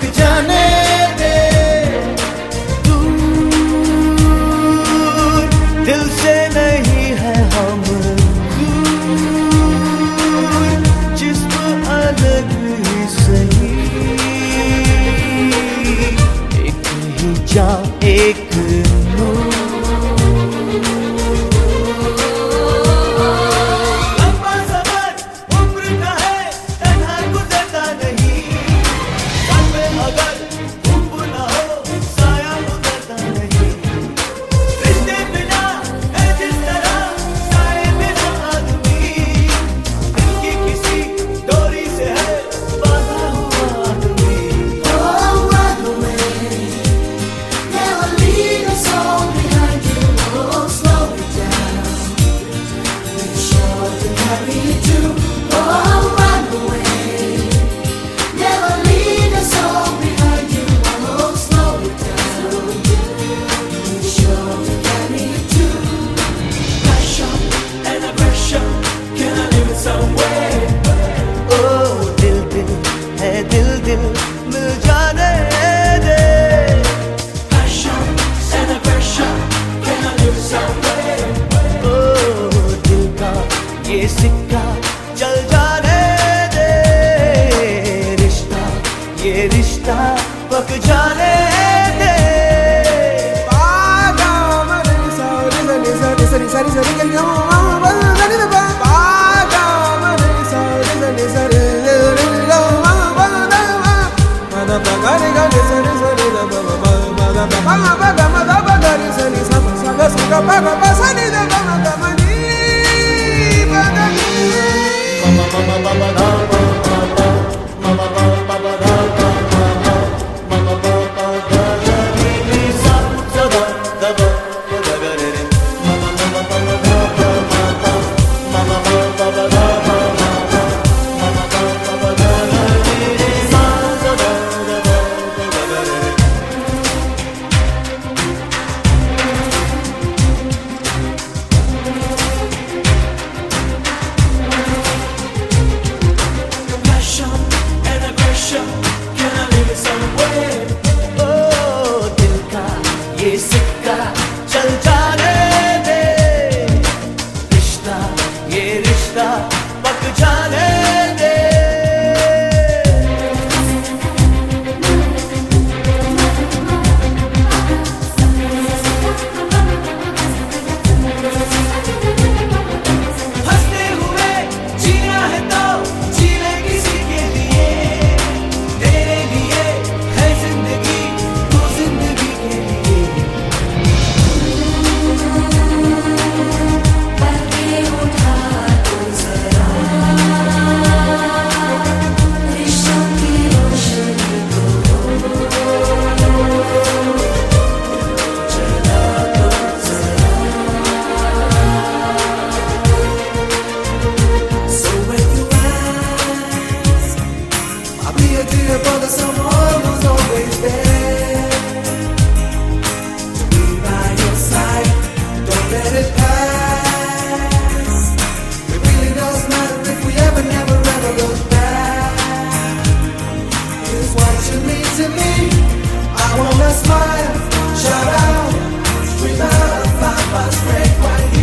पक जाने दे। दूर दिल से नहीं है हम दूर, जिस्म अलग ही सही, एक ही जान एक नूर। लंबा सफर उम्र का है, तन्हा गुजरता नहीं, साथ में अगर धूप ना हो साया उतरता नहीं। रिश्ते बिना है जिस तरह साए बिना आदमी, दिल की किसी डोरी से है बांधा हुआ आदमी। दिल दिल मिल जाने दे। Passion and aggression, can I live somewhere? ओ दिल का ये सिक्का चल जाने दे, रिश्ता ये रिश्ता पक जाने दे। ये सिक्का चल जाने दे, रिश्ता ये रिश्ता पक जाने दे। हंसते हुए जीना है तो जी ले किसी के लिए, तेरे लिए है जिंदगी तू जिंदगी के लिए। Dear brother, someone who's always there to be by your side. Don't let it pass. It really does matter if we ever, never, ever look back. Here's what you mean to me. I wanna smile, shout out, scream out, 5 bus break right here.